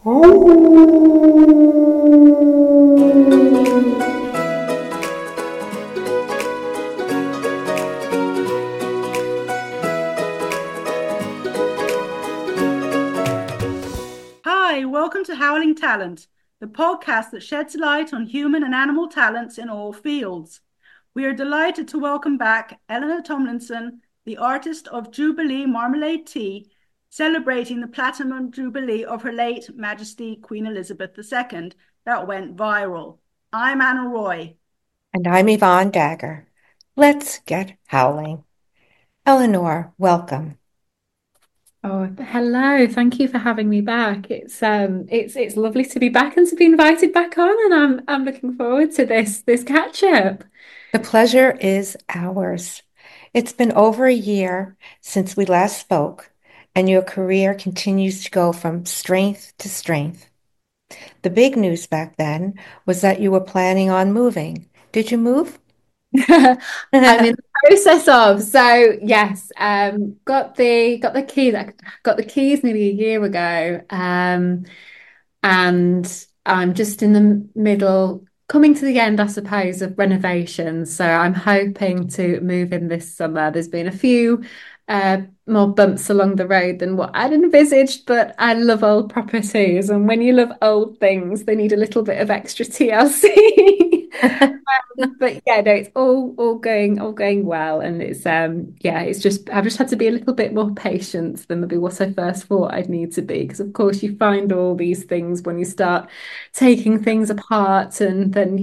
Hi, welcome to Howling Talent, the podcast that sheds light on human and animal talents in all fields. We are delighted to welcome back Eleanor Tomlinson, the artist of Jubilee Marmalade Tea, celebrating the Platinum Jubilee of Her late Majesty Queen Elizabeth II that went viral. I'm Anna Roy. And I'm Yvonne Dagger. Let's get howling. Eleanor, welcome. Oh, hello. Thank you for having me back. It's lovely to be back and to be invited back on, and I'm looking forward to this catch up. The pleasure is ours. It's been over a year since we last spoke, and your career continues to go from strength to strength. The big news back then was that you were planning on moving. Did you move? I'm in the process of yes, got the keys nearly a year ago, and I'm just in the middle, coming to the end, I suppose, of renovations. So I'm hoping to move in this summer. There's been a few more bumps along the road than what I'd envisaged, but I love old properties, and when you love old things, they need a little bit of extra TLC. But yeah, no, it's all going well, and it's just I've just had to be a little bit more patient than maybe what I first thought I'd need to be, because of course you find all these things when you start taking things apart, and then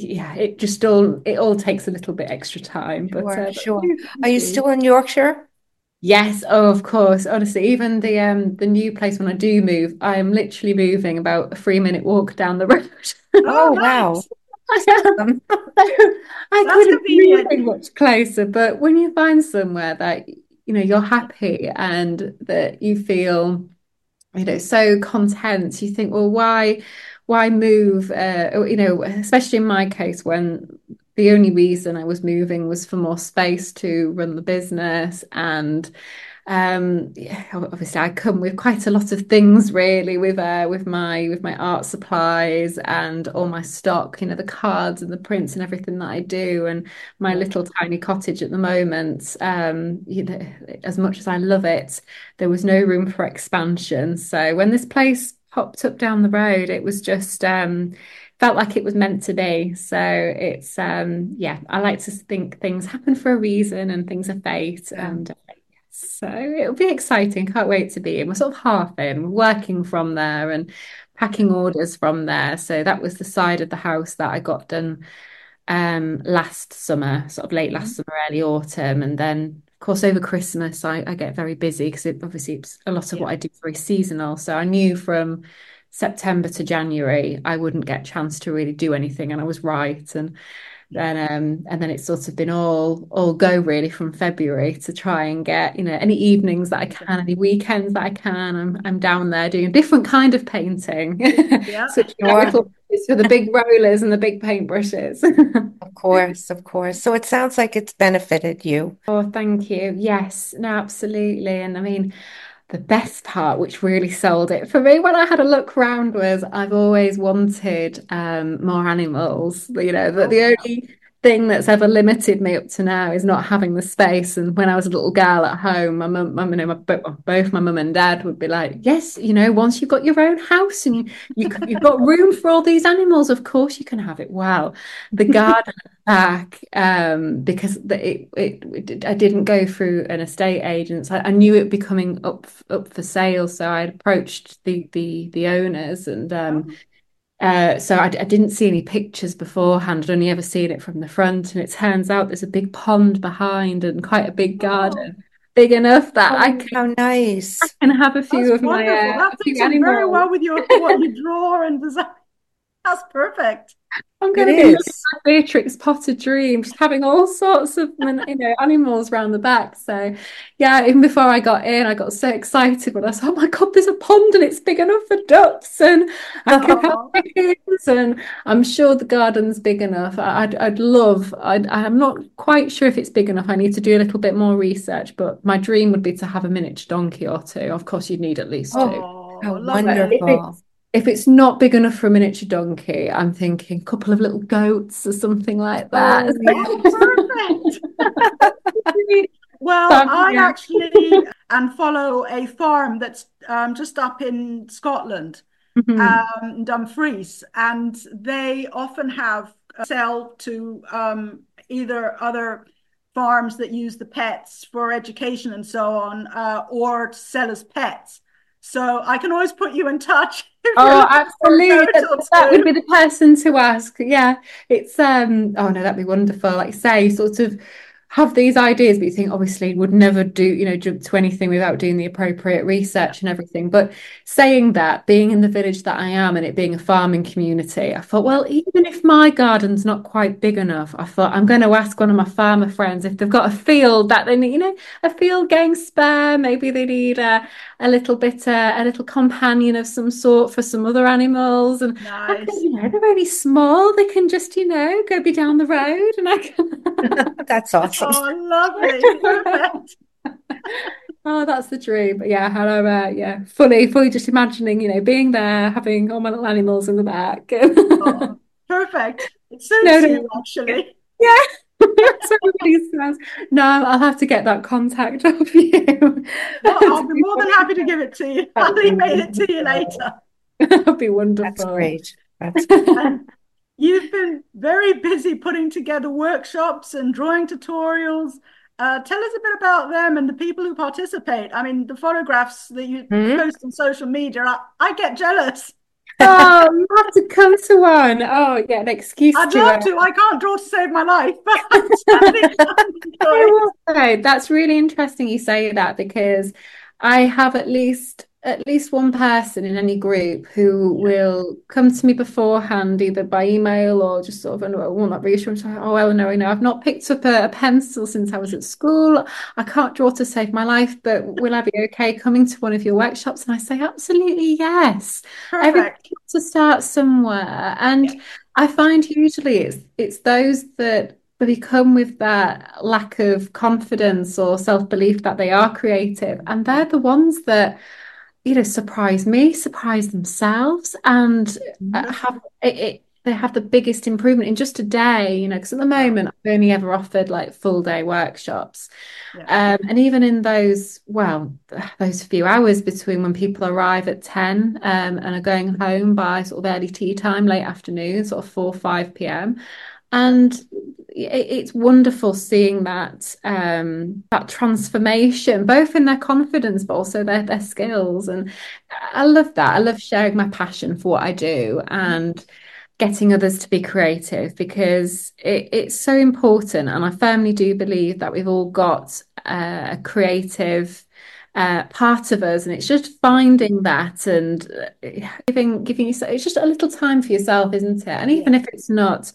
it all takes a little bit extra time, Sure, but sure. Are you still in Yorkshire? yes, oh, of course. Honestly, even the new place, when I do move, I am literally moving about a 3-minute walk down the road. Oh, Oh, wow. nice. Um, I That's couldn't be convenient. moving much closer, but when you find somewhere that you're happy and that you feel so content, you think, well, why move? Especially in my case, when the only reason I was moving was for more space to run the business. And yeah, obviously I come with quite a lot of things, really, with my art supplies and all my stock, the cards and the prints and everything that I do, and my yeah, little tiny cottage at the moment. As much as I love it, there was no room for expansion. So when this place popped up down the road, it was just felt like it was meant to be. So it's yeah, I like to think things happen for a reason and things are fate. yeah. And so it'll be exciting. Can't wait to be in. We're sort of half in, working from there and packing orders from there. So that was the side of the house that I got done last summer, sort of late last Mhm. summer, early autumn. And then of course over Christmas I get very busy, because it's a lot of Yeah. what I do is very seasonal. So I knew from September to January I wouldn't get a chance to really do anything, and I was right. And then it's sort of been all go really from February to try and get any evenings that I can, any weekends that I can. I'm down there doing a different kind of painting, Yeah. switching out Sure. little bits for the big rollers and the big paintbrushes. Of course, of course. So it sounds like it's benefited you. Oh, thank you. Yes, no, absolutely. And I mean, the best part, which really sold it for me when I had a look round, was I've always wanted more animals. The Oh, yeah. only thing that's ever limited me up to now is not having the space. And when I was a little girl at home, my mum, both my mum and dad would be like, "Yes, once you've got your own house and you've got room for all these animals, of course you can have it." Well, the garden back, because I didn't go through an estate agent. So I knew it would be coming up for sale, so I approached the owners, and Oh, so I didn't see any pictures beforehand. I'd only ever seen it from the front, and it turns out there's a big pond behind and quite a big oh, garden, big enough that I Oh, can, how I nice. can have that's a wonderful. That few fits in very animals. well with your what you draw and design. That's perfect. I'm It going to be living is. my Beatrix Potter dream, just having all sorts of animals around the back. So, yeah, even before I got in, I got so excited when I said, "Oh my God, there's a pond and it's big enough for ducks, and I can have Oh, chickens, and I'm sure the garden's big enough." I'm not quite sure if it's big enough. I need to do a little bit more research, but my dream would be to have a miniature donkey or two. Of course, you'd need at least two. Oh, how oh, But lovely. if wonderful. if it's not big enough for a miniature donkey, I'm thinking a couple of little goats or something like that. Oh, perfect. Well, So, I yeah. actually and follow a farm that's just up in Scotland, Mhm. Dumfries, and they often have sell to either other farms that use the pets for education and so on, or to sell as pets. So I can always put you in touch if you're Oh, looking for a absolutely. goat That, or that would two. be the person to ask. Yeah. It's oh no, that'd be wonderful. Like you say, sort of have these ideas, but you think obviously would never do, jump to anything without doing the appropriate Yeah, research and everything. But saying that, being in the village that I am and it being a farming community, I thought, yeah. well, even if my garden's not quite big enough, I thought I'm going to ask one of my farmer friends if they've got a field that they need, a field getting spare. Maybe they need a little bit, a little companion of some sort for some other animals. And I can, Nice. they're really small. They can just, go be down the road and I can. That's awesome. Oh, lovely. Perfect. Oh, that's the dream. But yeah, hello, yeah, fully just imagining, being there, having all my little animals in the back. Oh, perfect. It No, suits no. you, actually. Yeah. So everybody says, no, I'll have to get that contact of you. Well, I'll be more than happy to give it to you. That I'll would be email it to you wonderful. later. That'd be That's wonderful. great. That's And you've been very busy putting together workshops and drawing tutorials. Tell us a bit about them and the people who participate. I mean, the photographs that you Mhm. post on social media, I get jealous. Oh, you have to come to one. Oh, yeah, an excuse I'd to love to. I can't draw to save my life, but I certainly can enjoy I it. will say that's really interesting you say that because I have at least one person in any group who Yeah, will come to me beforehand, either by email or just sort of, I want that reassurance. Like, oh, Eleanor, I've not picked up a pencil since I was at school. I can't draw to save my life, but will I be okay coming to one of your workshops? And I say, absolutely, yes. Everybody perfect. wants to start somewhere. Yeah, And I find usually it's those that become with that lack of confidence or self-belief that they are creative, and they're the ones that surprise me, surprise themselves, and just have they have the biggest improvement in just a day, because at the wow. moment I've only ever offered like full day workshops. Yeah, And even in those, well, those few hours between when people arrive at 10 and are going home by sort of early tea time, late afternoon, sort of 4, 5 p.m. yeah, And it's wonderful seeing that transformation, both in their confidence, but also their skills. And I love that. I love sharing my passion for what I do and getting others to be creative because it's so important. And I firmly do believe that we've all got a creative part of us, and it's just yeah, finding that and giving yourself, it's just a little time for yourself, isn't it? And yeah. even if it's not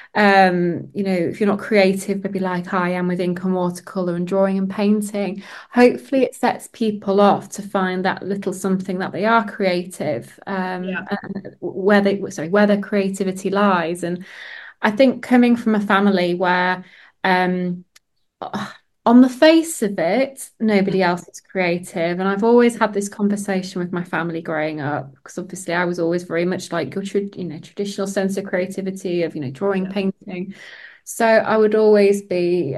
if you're not creative, maybe like I am with ink and watercolor and drawing and painting, hopefully it sets people off to find that little something that they are creative, Yeah. and where their creativity lies. And I think coming from a family where um on the face of it, nobody else is creative. And I've always had this conversation with my family growing up, because obviously I was always very much like your traditional sense of creativity of, drawing, Yeah. painting. So I would always be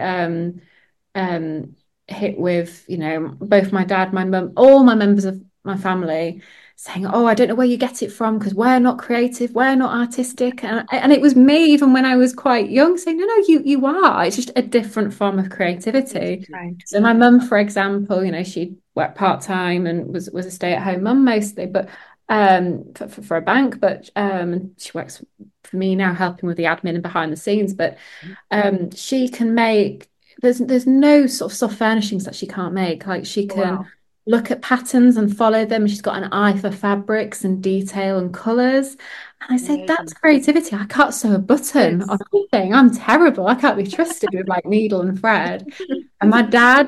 um, hit with, both my dad, my mum, all my members of my family saying, "Oh, I don't know where you get it from because we're not creative, we're not artistic." And it was me, even when I was quite young, saying, "No, no, you are. It's just a different form of creativity." Creativity. right. So my mum, for example, she worked part-time and was a stay-at-home mum mostly, but for a bank, but she works for me now, helping with the admin and behind the scenes. But she can make there's no sort of soft furnishings that she can't make. Like she can Wow. look at patterns and follow them. She's got an eye for fabrics and detail and colours. And I said, that's Amazing. creativity. I can't sew a button on Yes. anything. I'm terrible. I can't be trusted with like needle and thread. And my dad,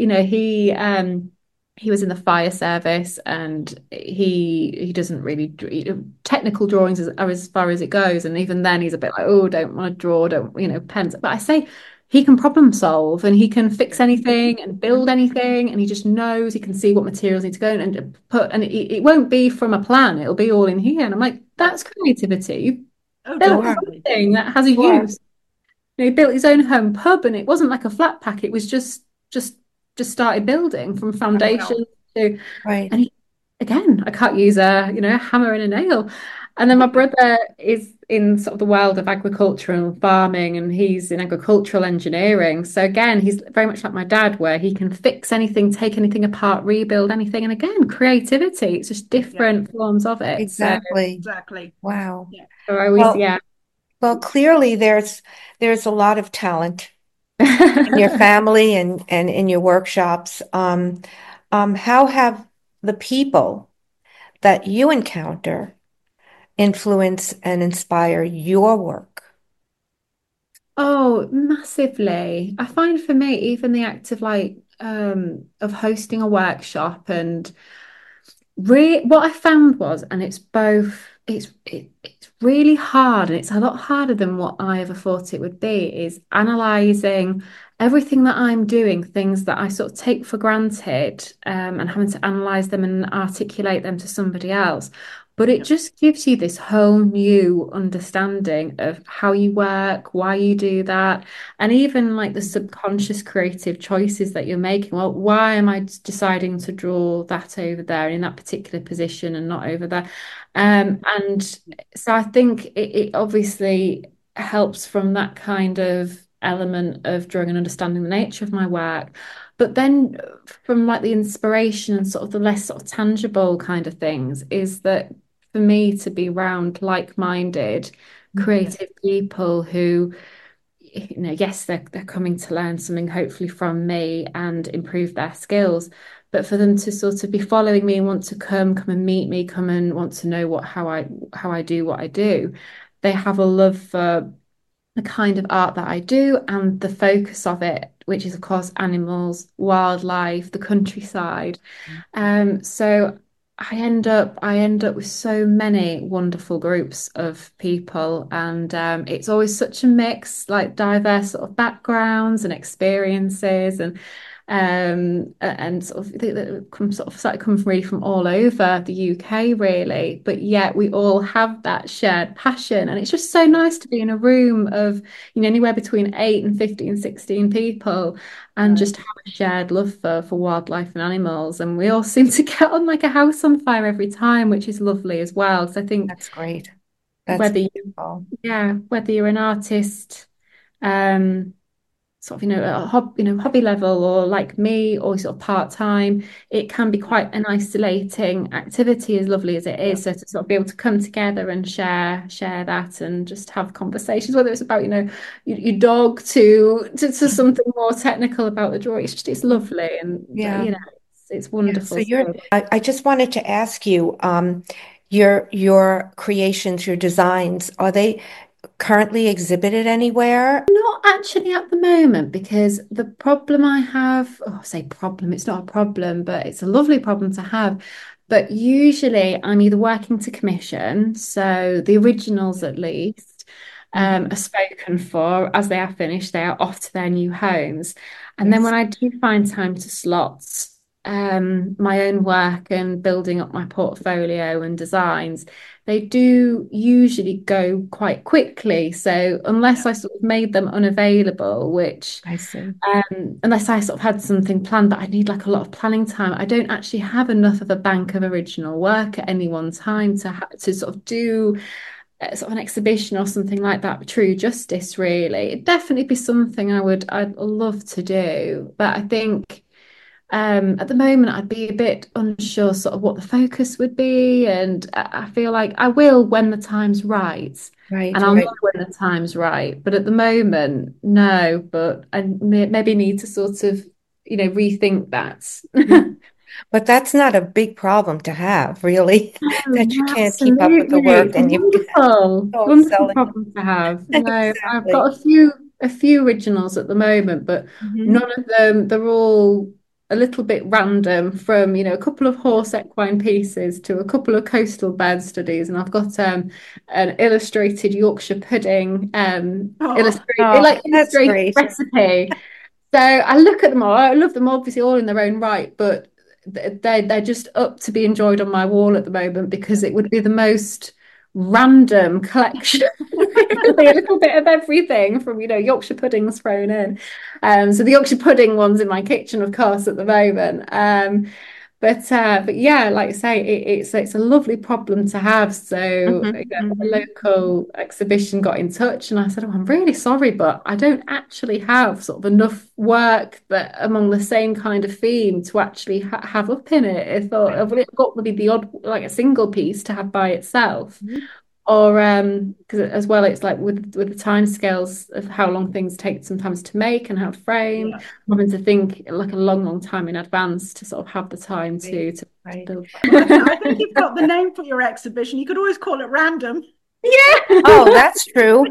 he was in the fire service, and he doesn't really technical drawings are as far as it goes. And even then, he's a bit like, oh, don't want to draw, don't pens. But I say he can problem solve and he can fix anything and build anything, and he just knows, he can see what materials need to go and put, and it won't be from a plan, it'll be all in here. And I'm like, that's creativity. You Oh, built definitely. something that has a Sure. use. He built his own home pub, and it wasn't like a flat pack, it was just started building from foundation to, Right. and he, again, I can't use a hammer and a nail. And then my brother is in sort of the world of agriculture and farming, and he's in agricultural engineering. So again, he's very much like my dad, where he can fix anything, take anything apart, rebuild anything. And again, creativity, it's just different forms of it. So, Exactly. Wow. Yeah. so I always, Well, yeah. well, clearly there's a lot of talent in your family and in your workshops. How have the people that you encounter influence and inspire your work? Oh, massively. I find for me, even the act of of hosting a workshop and what I found was, and it's both, it's really hard, and it's a lot harder than what I ever thought it would be, is analysing everything that I'm doing, things that I sort of take for granted, and having to analyse them and articulate them to somebody else. But it just gives you this whole new understanding of how you work, why you do that, and even like the subconscious creative choices that you're making. Well, why am I deciding to draw that over there in that particular position and not over there? And so I think it obviously helps from that kind of element of drawing and understanding the nature of my work. But then from like the inspiration and sort of the less sort of tangible kind of things is that for me to be around like-minded creative people who, yes, they're coming to learn something hopefully from me and improve their skills, but for them to sort of be following me and want to come and meet me, come and want to know how I do what I do. They have a love for the kind of art that I do and the focus of it, which is of course animals, wildlife, the countryside. So I end up with so many wonderful groups of people, and it's always such a mix, like diverse sort of backgrounds and experiences, and sort of they come sort of started coming from really from all over the UK, really. But yet we all have that shared passion, and it's just so nice to be in a room of anywhere between 8 and 15, 16 people, and just have a shared love for wildlife and animals. And we all seem to get on like a house on fire every time, which is lovely as well. So I think That's great. That's whether beautiful. whether you're an artist, um, sort of hobby level, or like me, or sort of part-time, it can be quite an isolating activity, as lovely as it is. So to sort of be able to come together and share that and just have conversations, whether it's about your dog to something more technical about the drawing, it's lovely, and Yeah. it's Yeah. wonderful. So I just wanted to ask you, your creations, your designs, are they currently exhibited anywhere? Not actually at the moment, because the problem I have, I say problem, it's not a problem, but it's a lovely problem to have. But usually I'm either working to commission, so the originals at least, are spoken for. As they are finished, they are off to their new homes. And then Yes, when I do find time to slot my own work and building up my portfolio and designs, they do usually go quite quickly. So unless I sort of made them unavailable, which I see. unless I sort of had something planned, but I need like a lot of planning time, I don't actually have enough of a bank of original work at any one time to sort of do sort of an exhibition or something like that true justice, really. It'd definitely be something I'd love to do, but I think at the moment, I'd be a bit unsure sort of what the focus would be, and I feel like I will when the time's right, Right, and I'll know right. when the time's right. But at the moment, no. But I maybe need to sort of, rethink that. But that's not a big problem to have, really, that you No, can't keep up with the absolutely. work It's and you've got all wonderful selling. problem to have. No, I've Exactly. got a few originals at the moment, but Hmm. none of them, they're all a little bit random, from a couple of horse equine pieces to a couple of coastal bird studies, and I've got an illustrated Yorkshire pudding Oh, Oh, that's illustrated great. recipe. So I look at them all. I love them obviously all in their own right, but they're just up to be enjoyed on my wall at the moment, because it would be the most random collection, really, a little bit of everything from Yorkshire puddings thrown in. So the Yorkshire pudding one's in my kitchen, of course, at the moment. But yeah, like I say, it's a lovely problem to have. So Hmm. a Hmm. local exhibition got in touch, and I said, "Oh, I'm really sorry, but I don't actually have sort of enough work that among the same kind of theme to actually have up in it." I thought, right. well, it got to be the odd, like a single piece to have by itself. Mhm. Or because as well, it's like with the timescales of how long things take sometimes to make and how to frame, Yeah, having to think like a long time in advance to sort of have the time Right. to Right. build well, I that. think you've got the name for your exhibition. You could always call it random. Oh, Yeah, that's true.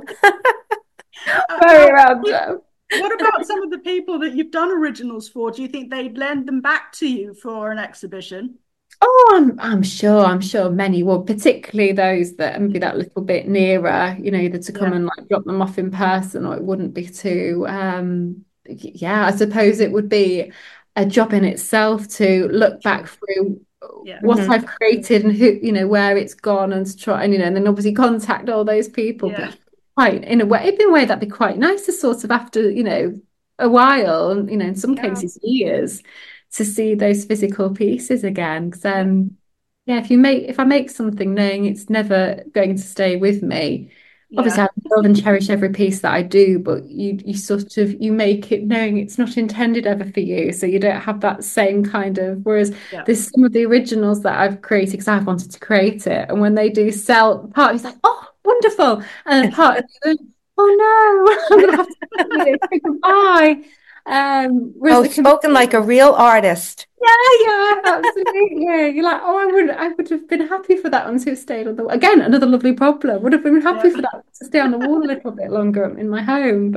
very Now, random. what about some of the people that you've done originals for? Do you think they'd lend them back to you for an exhibition? Oh, I'm sure many would, particularly those that maybe that little bit nearer, either to come Yeah, and like drop them off in person, or it wouldn't be too yeah, I suppose it would be a job in itself to look back sure. through Yeah, what Hmm. I've created and who, where it's gone, and to try and and then obviously contact all those people. yeah, But quite in a way that'd be quite nice to sort of, after, a while, and in some yeah, cases years, to see those physical pieces again. Because yeah, yeah, if I make something knowing it's never going to stay with me, yeah, obviously I love and cherish every piece that I do, but you sort of, you make it knowing it's not intended ever for you, so you don't have that same kind of. Whereas yeah. there's some of the originals that I've created because I've wanted to create it, and when they do sell, part of me's like, oh, wonderful, and then part of me goes, oh no, I'm gonna have to say goodbye. Whereas Oh, the spoken like a commission. real artist. Yeah, absolutely. Yeah, you're like, oh, I would have been happy for that one to have stayed on the. Again, another lovely problem. Would have been Yeah. happy for that to stay on the wall a little bit longer in my home.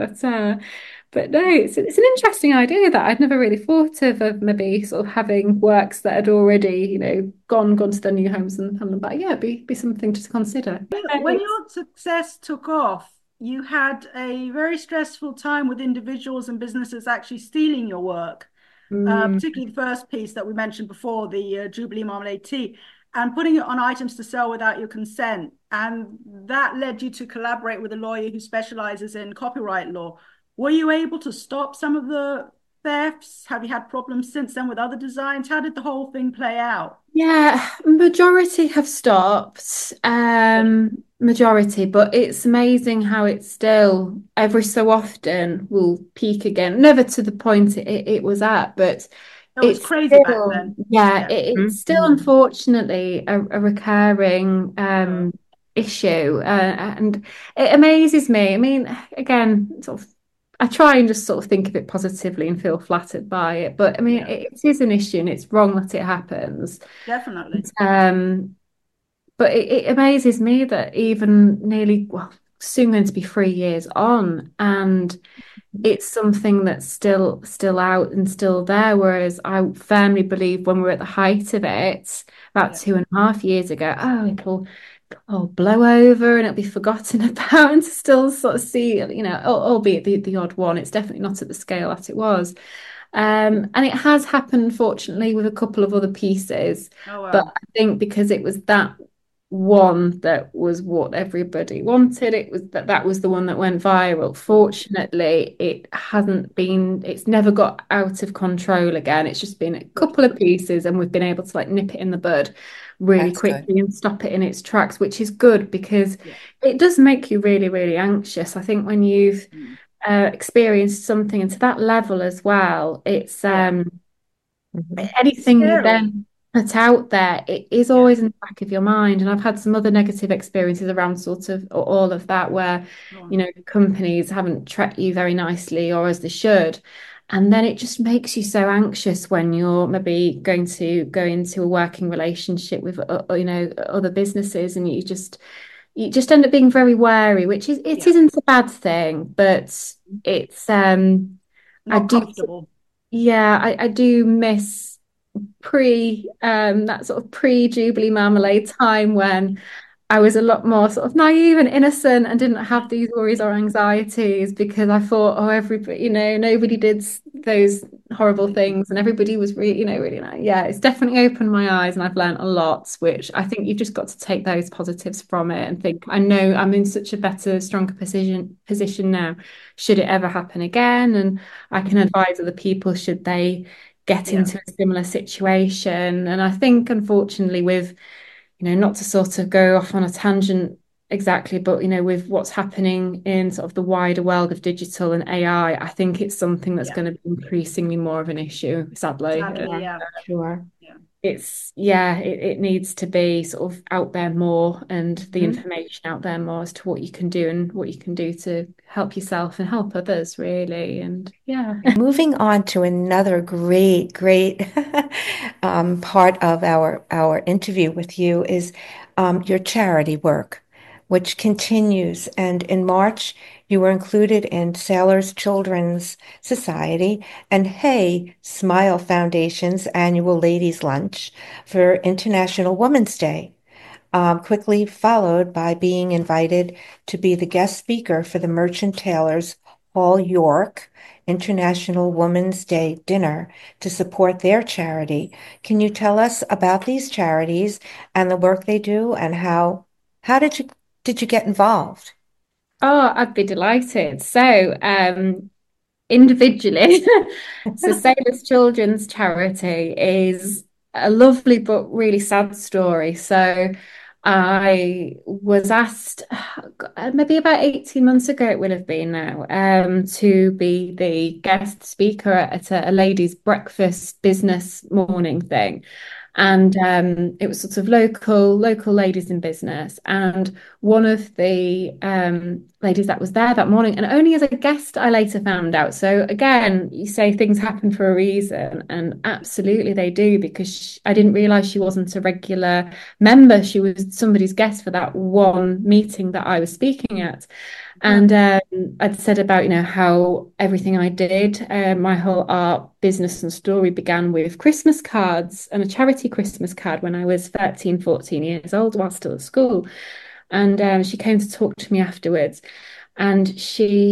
But no, it's an interesting idea that I'd never really thought of maybe sort of having works that had already, gone to their new homes and hand them back. Yeah, be something to consider. When your success took off, you had a very stressful time with individuals and businesses actually stealing your work, Mm, particularly the first piece that we mentioned before, the Jubilee Marmalade Tea, and putting it on items to sell without your consent. And that led you to collaborate with a lawyer who specializes in copyright law. Were you able to stop some of the thefts? Have you had problems since then with other designs? How did the whole thing play out? yeah, majority have stopped. Majority, but it's amazing how it still every so often will peak again. Never to the point it was at, but It was it's crazy back still, then. yeah, Yeah. it's still Mhm. unfortunately a recurring Oh, issue, and it amazes me. I mean, again, sort of, I try and just sort of think of it positively and feel flattered by it, but I mean, yeah, it is an issue and it's wrong that it happens. definitely. Um, but it amazes me that even nearly, well, soon going to be 3 years on, and it's something that's still out and still there. Whereas I firmly believe when we're at the height of it, about Yeah, 2.5 years ago, oh, it'll blow over and it'll be forgotten about, and to still sort of see, albeit the odd one, it's definitely not at the scale that it was. And it has happened, fortunately, with a couple of other pieces. oh But well. I think because it was that one that was what everybody wanted, it was that was the one that went viral. Fortunately, it's never got out of control again. It's just been a Good. couple of pieces, and we've been able to like nip it in the bud really That's good. quickly and stop it in its tracks, which is good, because Yeah. it does make you really, really anxious. I think when you've Mm. experienced something, and to that level as well, it's Yeah. Mhm. It's anything you scary. then put out there, it is Yeah. always in the back of your mind. And I've had some other negative experiences around sort of all of that, where Go on. companies haven't treated you very nicely or as they should. And then it just makes you so anxious when you're maybe going to go into a working relationship with other businesses, and you just end up being very wary, which it Yeah. isn't a bad thing, but it's I Not do comfortable. Yeah, I do miss that sort of pre-Jubilee Marmalade time when I was a lot more sort of naive and innocent and didn't have these worries or anxieties because I thought, oh, everybody, nobody did those horrible things and everybody was really, really nice. Yeah, it's definitely opened my eyes and I've learned a lot, which I think you've just got to take those positives from it and think, I know I'm in such a better, stronger position now, should it ever happen again. And I can advise other people should they get Yeah. into a similar situation. And I think, unfortunately, with not to sort of go off on a tangent exactly, but with what's happening in sort of the wider world of digital and AI, I think it's something that's Yeah. going to be increasingly more of an issue, sadly. Sadly, yeah. Sure. Yeah. It needs to be sort of out there more and the Mhm. information out there more as to what you can do and what you can do to help yourself and help others, really. And yeah. Moving on to another great part of our interview with you is your charity work, which continues. And in March, you were included in Sailors Children's Society and Hey Smile Foundation's annual Ladies' Lunch for International Women's Day, quickly followed by being invited to be the guest speaker for the Merchant Taylors Hall York International Women's Day dinner to support their charity. Can you tell us about these charities and the work they do and how did you get involved? Oh, I'd be delighted. So, individually. So Sailors Children's Charity is a lovely but really sad story. So I was asked maybe about 18 months ago, it will have been now, to be the guest speaker at a ladies' breakfast business morning thing. And it was sort of local ladies in business. And one of the ladies that was there that morning, and only as a guest, I later found out. So again, you say things happen for a reason, and absolutely they do, because I didn't realize she wasn't a regular member. She was somebody's guest for that one meeting that I was speaking at. And I'd said about, how everything I did, my whole art business and story began with Christmas cards and a charity Christmas card when I was 13, 14 years old while still at school. And she came to talk to me afterwards. And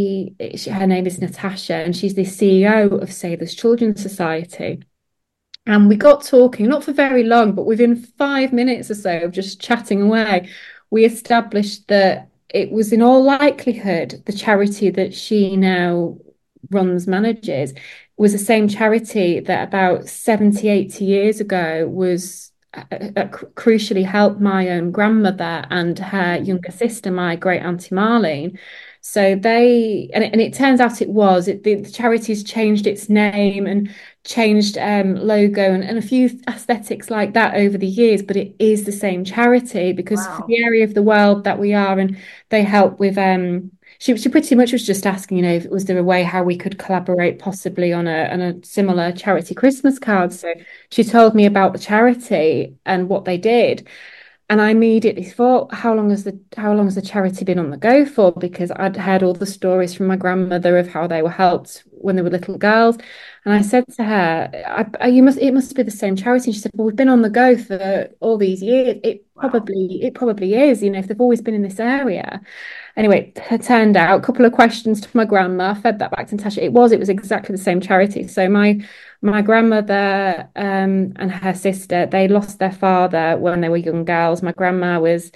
her name is Natasha, and she's the CEO of Sailors Children's Society. And we got talking, not for very long, but within 5 minutes or so of just chatting away, we established that it was in all likelihood the charity that she now manages, was the same charity that about 70, 80 years ago was crucially helped my own grandmother and her younger sister, my great auntie Marlene. So and it turns out the charity's changed its name and changed logo and a few aesthetics like that over the years, but it is the same charity because for Wow. the area of the world that we are, and they help with she pretty much was just asking, was there a way how we could collaborate possibly on a similar charity Christmas card. So she told me about the charity and what they did. And I immediately thought, how long has the charity been on the go for? Because I'd heard all the stories from my grandmother of how they were helped when they were little girls. And I said to her, it must be the same charity. And she said, well, we've been on the go for all these years. Wow. It probably is, if they've always been in this area. Anyway, it turned out a couple of questions to my grandma, fed that back to Natasha. It was exactly the same charity. So my grandmother and her sister, they lost their father when they were young girls. My grandma was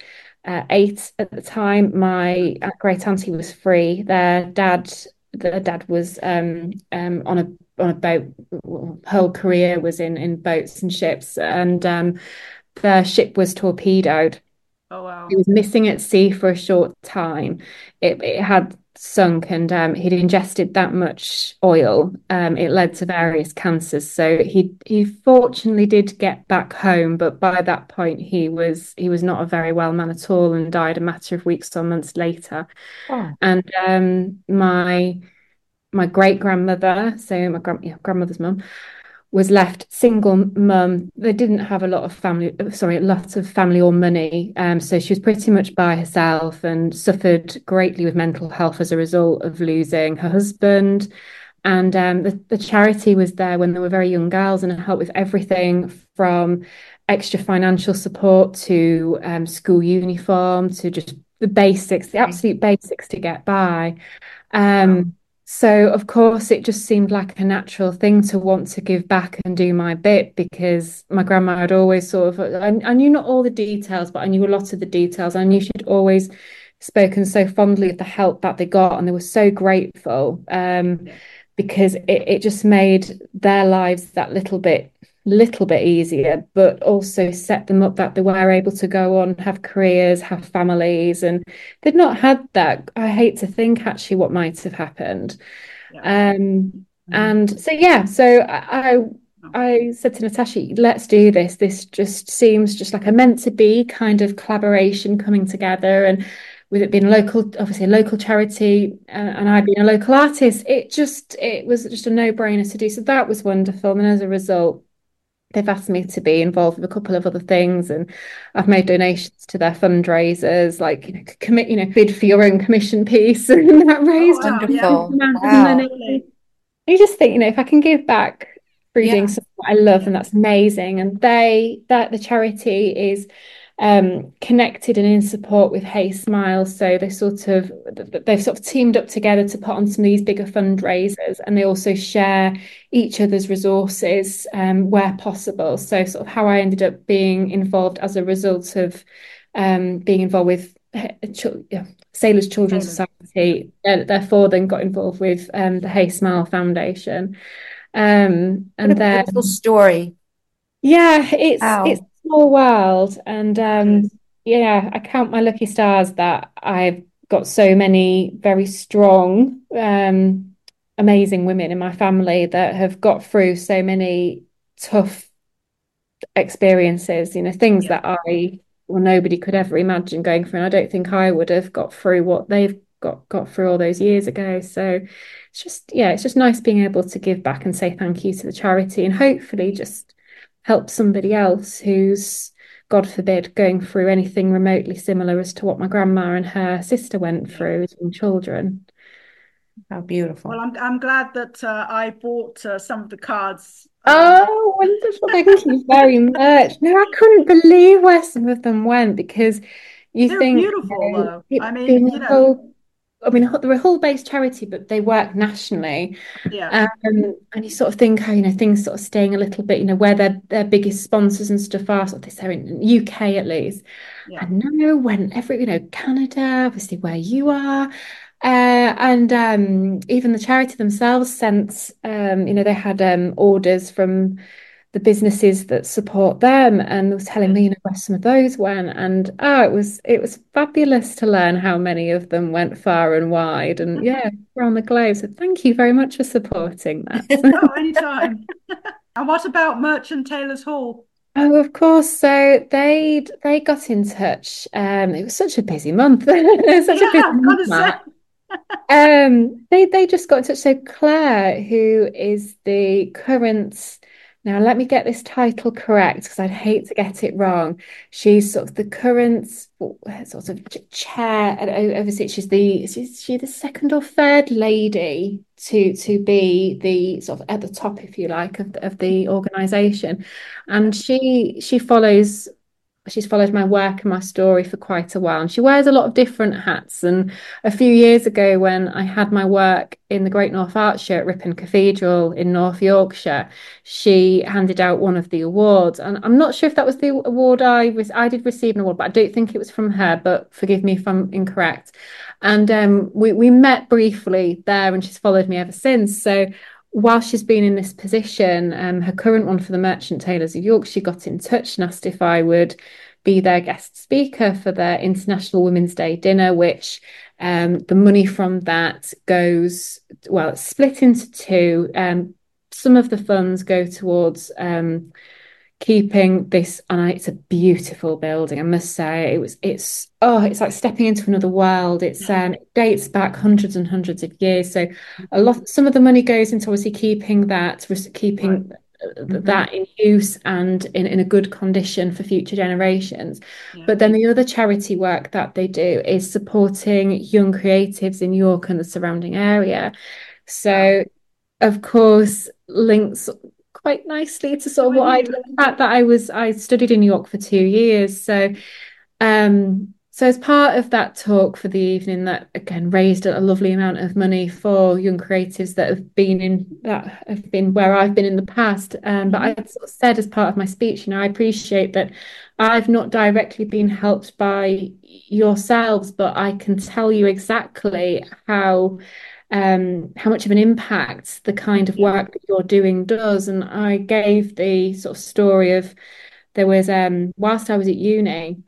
8 at the time. My great auntie was 3. Their dad was on a boat. Her whole career was in boats and ships, and their ship was torpedoed. Oh, He wow. was missing at sea for a short time. It had sunk, and he'd ingested that much oil. It led to various cancers. So he fortunately did get back home, but by that point he was not a very well man at all and died a matter of weeks or months later. Oh, And my great grandmother, so grandmother's mum, was left single mum. They didn't have a lot of family or money. So she was pretty much by herself and suffered greatly with mental health as a result of losing her husband And the charity was there when they were very young girls and helped with everything from extra financial support to school uniform to just the basics, the absolute basics to get by. Wow. So of course it just seemed like a natural thing to want to give back and do my bit because my grandma had always sort of I knew not all the details, but I knew a lot of the details. I knew she'd always spoken so fondly of the help that they got and they were so grateful. Yeah. Because it just made their lives that little bit easier, but also set them up that they were able to go on, have careers, have families, and they'd not had that. I hate to think actually what might have happened. Yeah. And so yeah, so I said to Natasha, let's do this. This just seems just like a meant to be kind of collaboration coming together. And with it being obviously a local charity, and I being a local artist, it was just a no-brainer to do. So that was wonderful. And as a result, they've asked me to be involved with a couple of other things, and I've made donations to their fundraisers, like bid for your own commission piece, and that Oh, raised a wow. huge Yeah. Wonderful. amount of Wow. money. You just think, if I can give back through doing Yeah. something I love, Yeah. and that's amazing. And the charity is connected and in support with Hey Smile. So they've sort of teamed up together to put on some of these bigger fundraisers, and they also share each other's resources where possible. So sort of how I ended up being involved as a result of being involved with Sailors Children's Taylor. Society, therefore then got involved with the Hey Smile Foundation. What a And then beautiful story. yeah, it's Wow. a small world, and Yeah, it is. yeah, I count my lucky stars that I've got so many very strong, amazing women in my family that have got through so many tough experiences, things Yeah. that nobody could ever imagine going through. And I don't think I would have got through what they've got through all those years ago. So it's just nice being able to give back and say thank you to the charity and hopefully just help somebody else who's, God forbid, going through anything remotely similar as to what my grandma and her sister went Yeah. through as young children. How Well, beautiful. I'm glad that I bought some of the cards. Oh, wonderful. Thank you very much. No, I couldn't believe where some of them went because you They're think, beautiful, though. I it mean, being a whole, I mean, they're a Hull-based charity, but they work nationally. yeah, And you sort of think how, things sort of staying a little bit, where their biggest sponsors and stuff are, sort of this are in the UK at least. yeah, And no, whenever, Canada, obviously where you are. And even the charity themselves sent, they had orders from the businesses that support them, and they were telling yeah. me, where some of those went, and it was fabulous to learn how many of them went far and wide, and yeah, around the globe. So thank you very much for supporting that. Oh, anytime. And what about Merchant Taylors Hall? Oh, of course. So they got in touch. It was such a busy month. Such a Yeah, busy I've got month, to say. Matt. They just got in touch. So Claire, who is the current, now let me get this title correct because I'd hate to get it wrong. She's sort of the current sort of chair and overseas. She's she the second or third lady to be the sort of at the top, if you like, of the organization. And she's followed my work and my story for quite a while, and she wears a lot of different hats. And a few years ago, when I had my work in the Great North Art Show at Ripon Cathedral in North Yorkshire, she handed out one of the awards. And I'm not sure if that was the award I did receive an award, but I don't think it was from her. But forgive me if I'm incorrect. And we met briefly there, and she's followed me ever since. So while she's been in this position, her current one for the Merchant Taylors of York, she got in touch and asked if I would be their guest speaker for their International Women's Day dinner, which the money from that it's split into two. Some of the funds go towards keeping this, and it's a beautiful building, I must say. It's like stepping into another world. It dates back hundreds and hundreds of years, so some of the money goes into obviously keeping Right. that in use and in a good condition for future generations. Yeah. But then the other charity work that they do is supporting young creatives in York and the surrounding area. So of course, links quite nicely to sort of With what I did. you. The fact that I studied in New York for 2 years. So as part of that talk for the evening, that again raised a lovely amount of money for young creatives that have been where I've been in the past. But I Mhm. sort of said as part of my speech, I appreciate that I've not directly been helped by yourselves, but I can tell you exactly how much of an impact the kind of Yeah. work that you're doing does. And I gave the sort of story of there was whilst I was at uni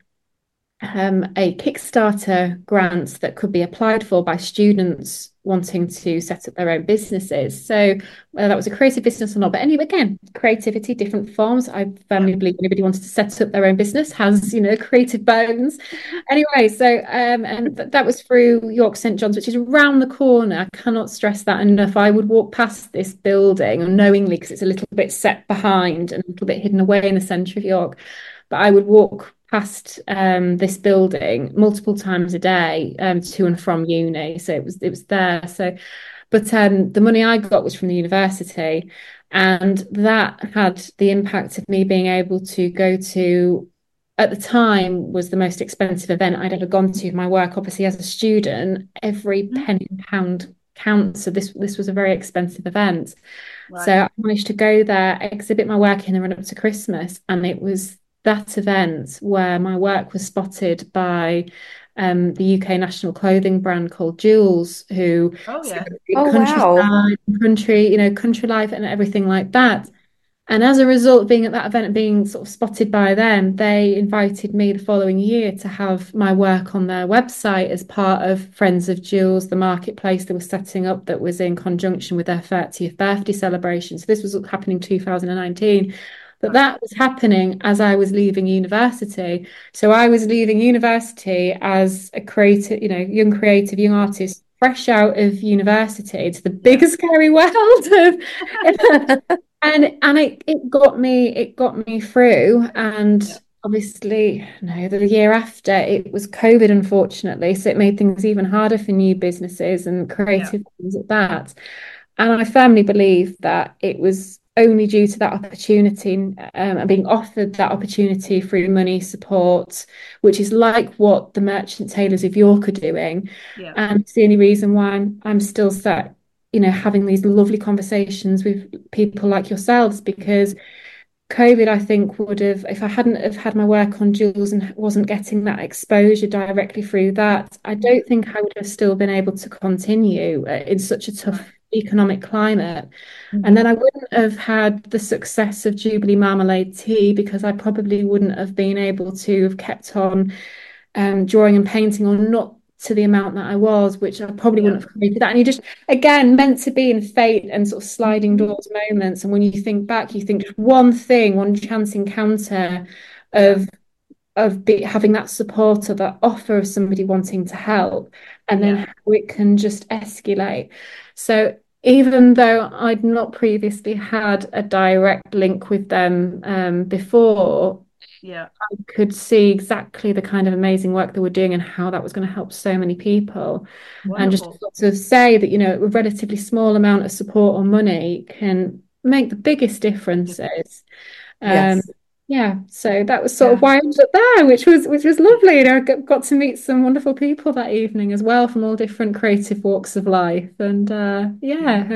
a Kickstarter grant that could be applied for by students wanting to set up their own businesses. So whether that was a creative business or not, but anyway, again, creativity, different forms. I Yeah. firmly believe anybody wanting to set up their own business has, creative bones. Anyway, so and that was through York St John's, which is around the corner. I cannot stress that enough. I would walk past this building unknowingly because it's a little bit set behind and a little bit hidden away in the centre of York. But I would walk past this building multiple times a day to and from uni. So it was there. So, but the money I got was from the university, and that had the impact of me being able to go to. At the time, was the most expensive event I'd ever gone to. My work, obviously, as a student, every Mhm. penny and pound counts. So this was a very expensive event. So Right. I managed to go there, exhibit my work in the run up to Christmas, and it was that event where my work was spotted by the UK national clothing brand called Jules, who Oh, yeah. Oh, wow. countryside, country life and everything like that. And as a result of being at that event and being sort of spotted by them, they invited me the following year to have my work on their website as part of Friends of Jules, the marketplace they were setting up that was in conjunction with their 30th birthday celebration. So this was happening 2019. But Right. that was happening as I was leaving university. So I was leaving university as a creative, young creative, young artist, fresh out of university to the big Yeah. and scary world of and it got me through. And Yeah. obviously, no, the year after it was COVID, unfortunately, so it made things even harder for new businesses and Yeah. creative things at that. And I firmly believe that it was only due to that opportunity and being offered that opportunity through money support, which is like what the Merchant Tailors of York are doing. Yeah. And it's the only reason why I'm still sat, having these lovely conversations with people like yourselves, because COVID, I think, would have, if I hadn't have had my work on Jules and wasn't getting that exposure directly through that, I Mhm. don't think I would have still been able to continue in such a tough Right. economic climate. And then Mhm. I wouldn't have had the success of Jubilee Marmalade Tea, because I probably wouldn't have been able to have kept on drawing and painting, or not to the amount that I was, which I probably Yeah. wouldn't have created that. And you just, again, meant to be in fate and sort of sliding Mhm. doors moments. And when you think back, you think just one thing, one chance encounter Yeah. of having that support or that offer of somebody wanting to help, and then Yeah. how it can just escalate. So even though I'd not previously had a direct link with them before, Yeah. could see exactly the kind of amazing work they were doing and how that was going to help so many people. And just Wonderful. sort of say that, a relatively small amount of support or money can make the biggest differences. Um, Yes. yeah, so that was sort of Yeah. why I ended up there, which was lovely. I got to meet some wonderful people that evening as well from all different creative walks of life. And yeah,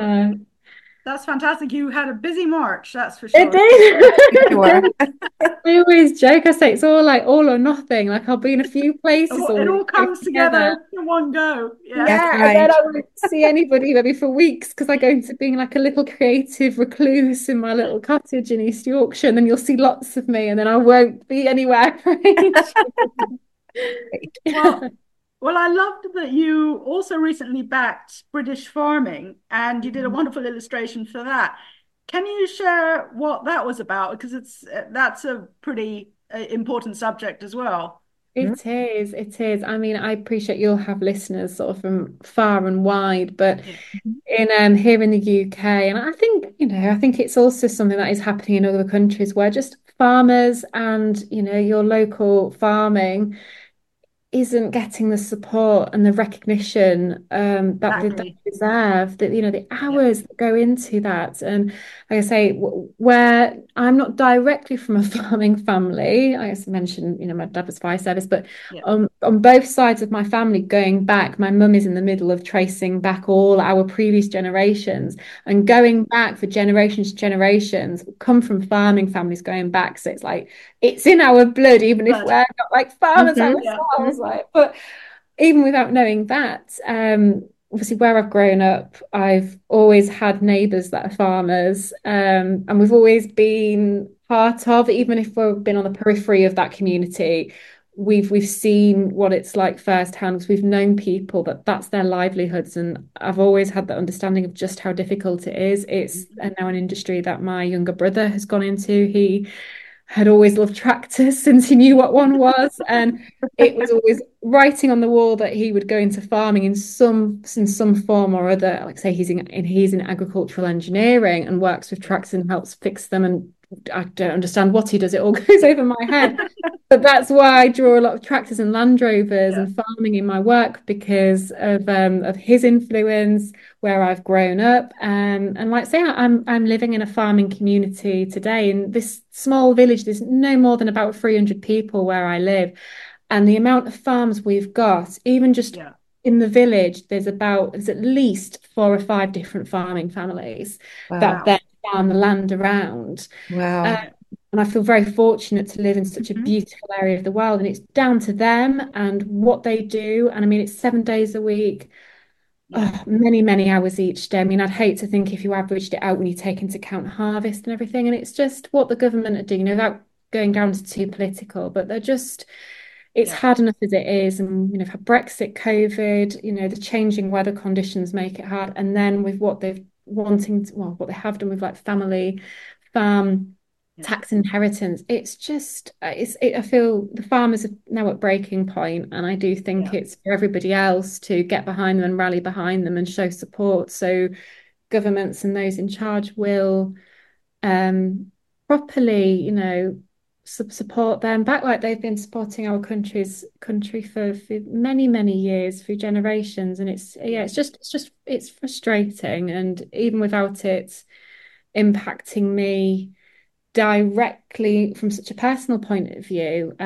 That's fantastic. You had a busy March, that's for it sure. did. Sure. I always joke. I say it's all like all or nothing. Like I'll be in a few places It all all go comes together. together in one go. Yeah. That's Yeah, and then right. I won't see anybody maybe for weeks because I go into being like a little creative recluse in my little cottage in East Yorkshire, and then you'll see lots of me, and then I won't be anywhere for ages. Great. Well, I loved that you also recently backed British farming and you did a wonderful illustration for that. Can you share what that was about? Because that's a pretty important subject as well. Mhm. It is, it is. I mean, I appreciate you'll have listeners sort of from far and wide, but Yeah. in here in the UK, and I think, I think it's also something that is happening in other countries where just farmers and, your local farming isn't getting the support and the recognition that Exactly. they deserve. That, you know, the Yeah. hours that go into that. And like I say, where I'm not directly from a farming family, I guess I mentioned, you know, my dad was fire service, but Yeah. on both sides of my family, going back, my mum is in the middle of tracing back all our previous generations and going back for generations to generations, come from farming families going back. So it's like it's in our blood, even if But we're not like farmers Hmm. yeah. ourselves. Like, but even without knowing that, obviously where I've grown up, I've always had neighbours that are farmers, and we've always been part of, even if we've been on the periphery of that community, we've seen what it's like firsthand because we've known people that that's their livelihoods, and I've always had that understanding of just how difficult it is. It's now an industry that my younger brother has gone into. He had always loved tractors since he knew what one was, and it was always writing on the wall that he would go into farming in some form or other. Like say he's in agricultural engineering and works with tractors and helps fix them. And I don't understand what he does. It all goes over my head. But that's why I draw a lot of tractors and Land Rovers Yeah. and farming in my work because of his influence, where I've grown up. And like I say, I'm living in a farming community today in this small village. There's no more than about 300 people where I live. And the amount of farms we've got, even just Yeah. in the village, there's at least 4 or 5 different farming families that Wow. then Wow. farm the land around. Uh, Wow. Yeah. and I feel very fortunate to live in such a Mhm. beautiful area of the world. And it's down to them and what they do. And I mean, it's 7 days a week, Yeah. many, many hours each day. I mean, I'd hate to think if you averaged it out when you take into account harvest and everything. And it's just what the government are doing, you know, without going down to too political, but it's Yeah. hard enough as it is. And, you know, for Brexit, COVID, you know, the changing weather conditions make it hard. And then with what they have done with like family farm Yeah. tax inheritance, it's just I feel the farmers are now at breaking point, and I do think Yeah. it's for everybody else to get behind them and rally behind them and show support, so governments and those in charge will um properly, you know, support them back like they've been supporting our country for many, many years, through generations. And it's yeah, Yeah. it's frustrating, and even without it impacting me directly from such a personal point of view,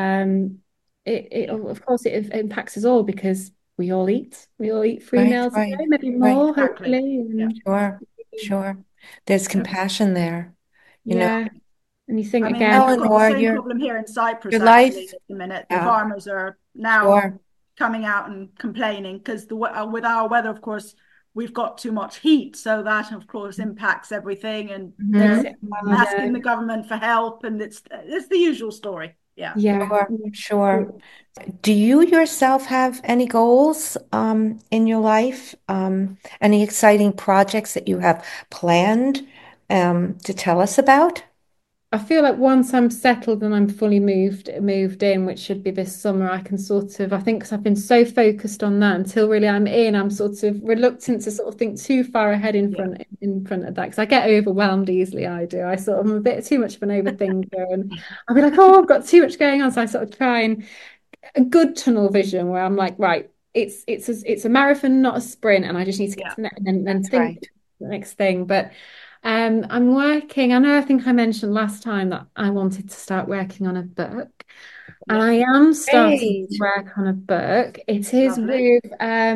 it Yeah. of course it impacts us all because we all eat 3 meals a Right. day, maybe Right. more, Exactly. hopefully. Yeah. And Sure. Sure. There's Yeah. compassion there. You know, yeah, and you think I mean, again, we've got the Eleanor, same problem here in your Cyprus, actually, life. at the minute. The Yeah. farmers are now Sure. coming out and complaining because with our weather, of course, we've got too much heat. So that, of course, impacts everything. And Hmm. they're I asking the know. government for help. And it's the usual story. Yeah. Yeah. Sure. Sure. Do you yourself have any goals in your life? Any exciting projects that you have planned to tell us about? I feel like once I'm settled and I'm fully moved in, which should be this summer, I can sort of, I think, because I've been so focused on that until really I'm in, I'm sort of reluctant to sort of think too far ahead Yeah. in front of that, because I get overwhelmed easily. I do. I sort of am a bit too much of an overthinker, and I'll be like, oh, I've got too much going on, so I sort of try and a good tunnel vision where I'm like, right, it's a marathon, not a sprint, and I just need to get Yeah. to the next, and then That's think right. the next thing. But I'm working. I know I think I mentioned last time that I wanted to start working on a book. And Yeah. I am starting to Great. work on a book. It is Lovely. with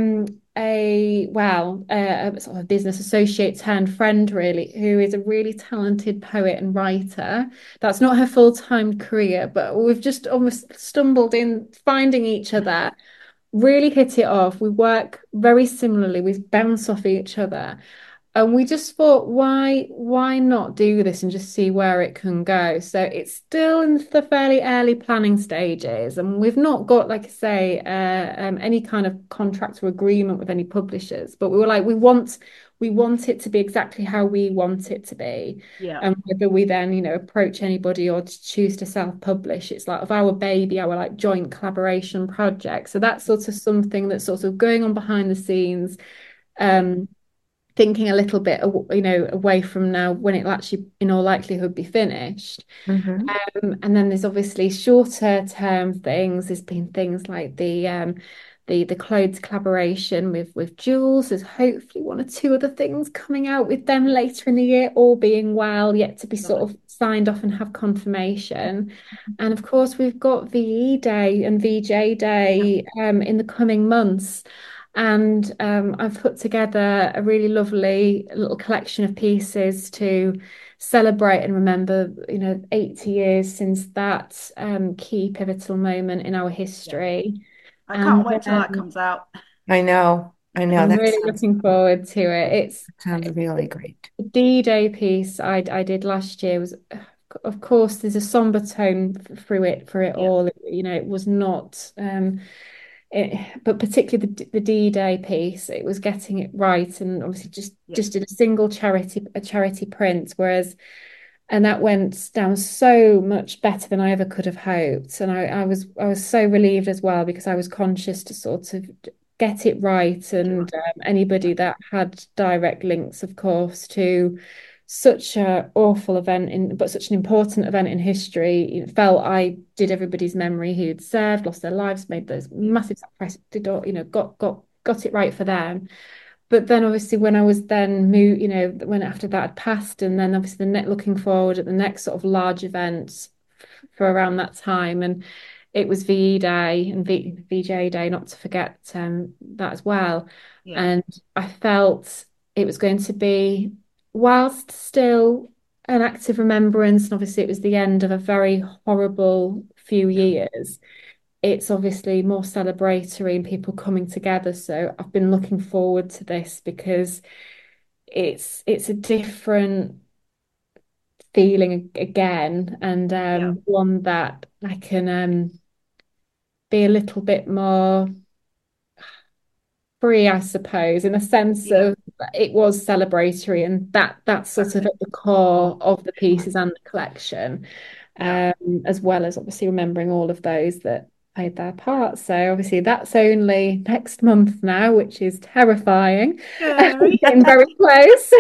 a sort of business associate turned friend, really, who is a really talented poet and writer. That's not her full-time career, but we've just almost stumbled in finding each other, really hit it off. We work very similarly. We bounce off each other. And we just thought, why not do this and just see where it can go? So it's still in the fairly early planning stages, and we've not got, like I say, any kind of contract or agreement with any publishers. But we were like, we want it to be exactly how we want it to be, Yeah. and whether we then, you know, approach anybody or to choose to self-publish, it's like of our baby, our like joint collaboration project. So that's sort of something that's sort of going on behind the scenes. Um, thinking a little bit, away from now when it'll actually, in all likelihood, be finished. Hmm. And then there's obviously shorter term things. There's been things like the clothes collaboration with Jules. There's hopefully one or two other things coming out with them later in the year, all being well, yet to be sort of signed off and have confirmation. And of course, we've got VE Day and VJ Day in the coming months. And I've put together a really lovely little collection of pieces to celebrate and remember, 80 years since that key pivotal moment in our history. I can't And wait till that comes out. I know. I'm That really looking forward to it. sounds really great. The D-Day piece I did last year was, of course, there's a somber tone through it for it all. It was not, but particularly the D-Day piece, it was getting it right, and obviously just did a single charity print, and that went down so much better than I ever could have hoped. And I was so relieved as well, because I was conscious to sort of get it right. And anybody that had direct links, of course, to such an awful event but such an important event in history, felt I did everybody's memory who had served, lost their lives, made those massive sacrifices, got it right for them. But then obviously when I was then when after that had passed, and then obviously looking forward at the next sort of large event for around that time, and it was VE Day and VJ Day, not to forget that as well. And I felt it was going to be, whilst still an active remembrance, and obviously it was the end of a very horrible few years, it's obviously more celebratory and people coming together. So I've been looking forward to this, because it's a different feeling again, and one that I can be a little bit more free, I suppose, in a sense of it was celebratory, and that's sort of at the core of the pieces and the collection, as well as obviously remembering all of those that played their part. So obviously that's only next month now, which is terrifying. Getting very close.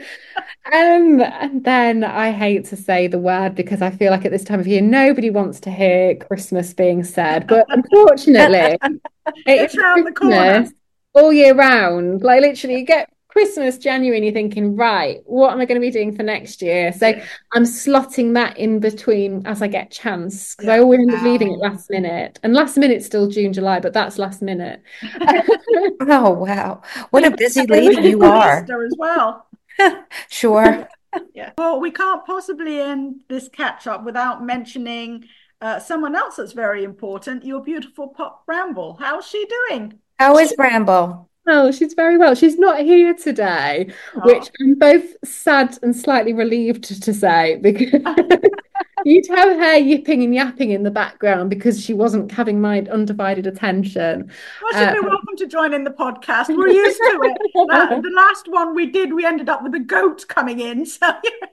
And then I hate to say the word, because I feel like at this time of year nobody wants to hear Christmas being said, but unfortunately it's around the corner all year round. Like literally you get Christmas, January, and you're thinking, right, what am I going to be doing for next year? So I'm slotting that in between as I get chance, because I always end up leaving it last minute. And last minute's still June, July, but that's last minute. Oh, wow. What a busy lady you are. Easter as well. Sure. Well, we can't possibly end this catch up without mentioning someone else that's very important, your beautiful Pop Bramble. How's she doing? How is Bramble? Oh, she's very well. She's not here today, which I'm both sad and slightly relieved to say, because you'd have her yipping and yapping in the background because she wasn't having my undivided attention. Well, she'd be welcome to join in the podcast. We're used to it. The last one we did, we ended up with a goat coming in. So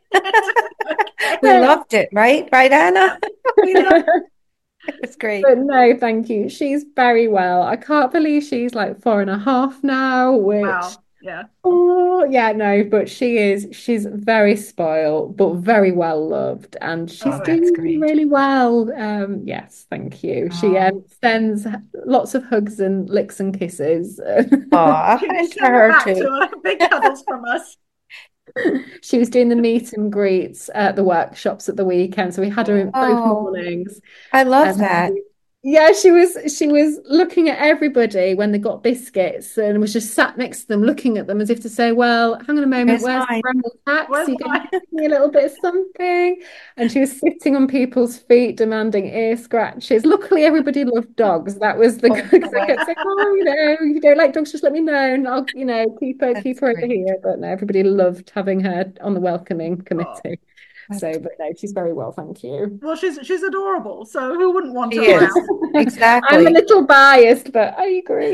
we loved it, right? Right, Anna? We loved it. It's great. But no, thank you. She's very well. I can't believe she's like 4.5 now, which no, but she's very spoiled, but very well loved, and she's doing really well. Yes, thank you. She sends lots of hugs and licks and kisses. And to her too. Big cuddles from us. She was doing the meet and greets at the workshops at the weekend, so we had her in both mornings. I love that. Yeah, she was looking at everybody when they got biscuits, and was just sat next to them looking at them as if to say, well, hang on a moment, where's the Bramble tax? You can give me a little bit of something. And she was sitting on people's feet demanding ear scratches. Luckily everybody loved dogs. That was the because I kept saying, if you don't like dogs, just let me know, and I'll keep her over here. But no, everybody loved having her on the welcoming committee. So, but no, she's very well, thank you. Well, she's adorable, so who wouldn't want her around? Exactly. I'm a little biased, but I agree.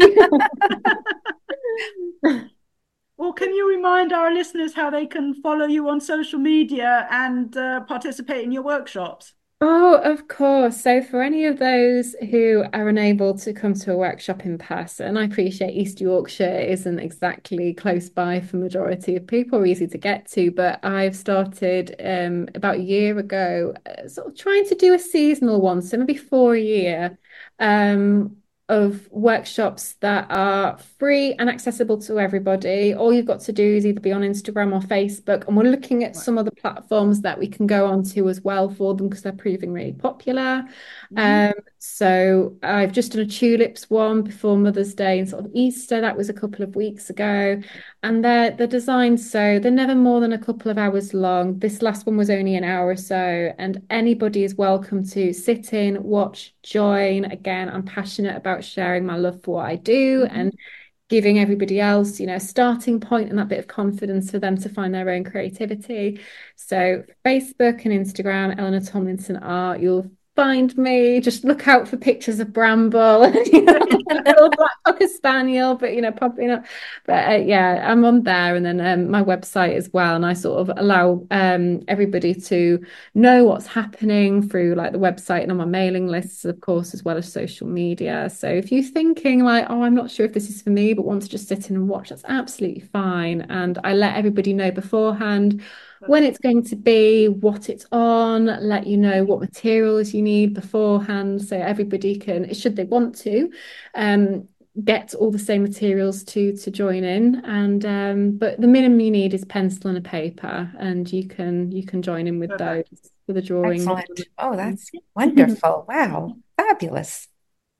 Well, can you remind our listeners how they can follow you on social media and participate in your workshops? Oh, of course. So, for any of those who are unable to come to a workshop in person, I appreciate East Yorkshire isn't exactly close by for majority of people, or easy to get to. But I've started about a year ago, sort of trying to do a seasonal one, so maybe 4 a year, um, of workshops that are free and accessible to everybody. All you've got to do is either be on Instagram or Facebook, and we're looking at Right. some other platforms that we can go on to as well for them because they're proving really popular. Mhm. So I've just done a tulips one before Mother's Day and sort of Easter. That was a couple of weeks ago. And they're designed so they're never more than a couple of hours long. This last one was only an hour or so, and anybody is welcome to sit in, watch, join. Again, I'm passionate about sharing my love for what I do Mhm. and giving everybody else, a starting point and that bit of confidence for them to find their own creativity. So Facebook and Instagram, Eleanor Tomlinson Art, you'll find me. Just look out for pictures of Bramble, a little black cocker spaniel, but probably not. But yeah, I'm on there, and then my website as well. And I sort of allow everybody to know what's happening through like the website and on my mailing lists, of course, as well as social media. So if you're thinking like, oh, I'm not sure if this is for me, but want to just sit in and watch, that's absolutely fine. And I let everybody know beforehand when it's going to be, what it's on, let you know what materials you need beforehand, so everybody can, should they want to, um, get all the same materials to join in. And but the minimum you need is pencil and a paper, and you can join in with those Perfect. for the drawing. Excellent. Oh, that's wonderful. Wow. Fabulous.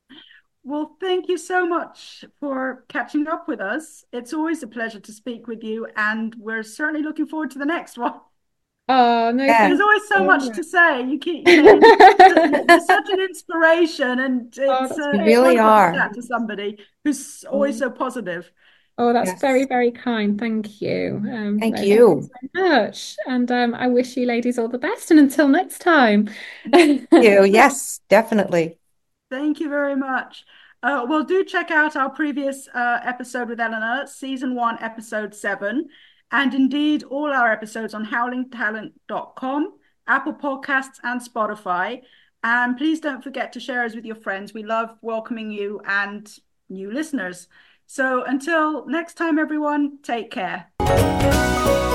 Well, thank you so much for catching up with us. It's always a pleasure to speak with you, and we're certainly looking forward to the next one. Oh no, Yeah. There's thank always so much you to say. You keep, you're so such an inspiration, and Oh, it's that's You very really wonderful to are. chat to somebody who's always so positive. Oh, that's very, Yes. very kind. Thank you. Thank No, thank you you. so much. And I wish you ladies all the best. And until next time. You. Yes, definitely. Thank you very much. Well, do check out our previous episode with Eleanor, season 1, episode 7, and indeed all our episodes on howlingtalent.com, Apple Podcasts, and Spotify. And please don't forget to share us with your friends. We love welcoming you and new listeners. So until next time, everyone, take care.